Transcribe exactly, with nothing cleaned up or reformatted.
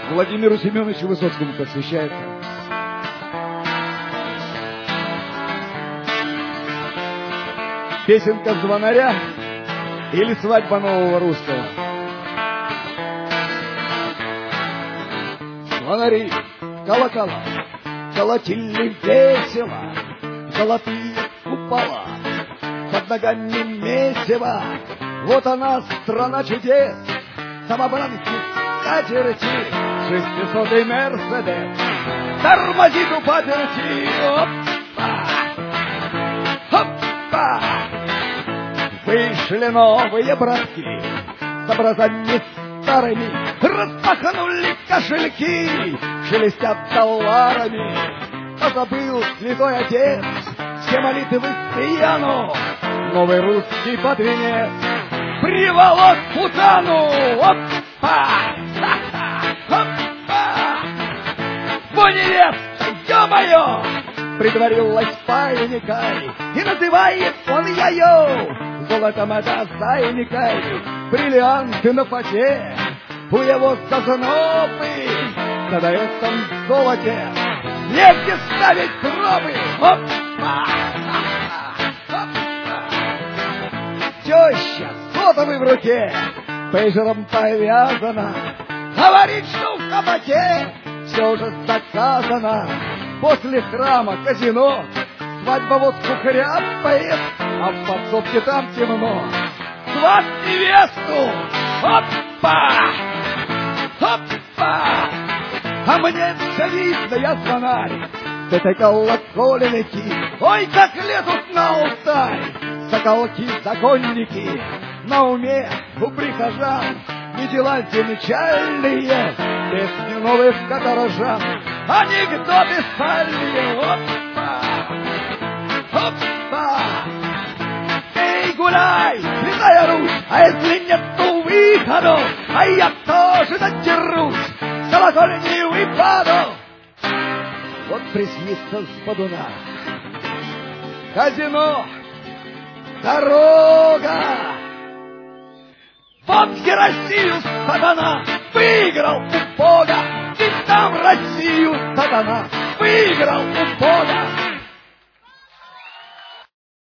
Владимиру Семеновичу Высоцкому посвящается. Песенка звонаря или свадьба нового русского. Звонари, колокола, колотили весело, золотые купола, под ногами месиво. Вот она, страна чудес, самобранки, катерти, шестисотый Мерседес тормозит у паперти. Опа! Опа! Вышли новые братки с образами старыми, распахнули кошельки, шелестят товарами. Позабыл святой отец все молитвы пьяну, новый русский под венец приволок путану. Опа! Опа! Во невеста, ё-моё, притворилась паникой, и называет он ее золотом это зайникой. Бриллианты на фате у его зазнобы, на этом золоте негде ставить пробы. Опа! Теща сотовый в руке, пейджером повязана, говорит, что в кабаке все уже заказано. После храма казино, свадьба вот кухряпает, а в подсобке там темно. Сват невесту! Опа! Опа! А мне все видно, я звонарь с этой колоколенки. Ой, как лезут на алтарь соколки-законники. На уме у прихожан не дела замечательные, песни новых каторжан, анекдоты сальные. Опа! Опа! Эй, гуляй, Святая Русь, а если нету выхода, а я тоже надерусь, колокольни выпаду. Вот приснится с бодуна казино, дорога. Вот и Россию сатана выиграл у Бога, и там Россию сатана выиграл у Бога.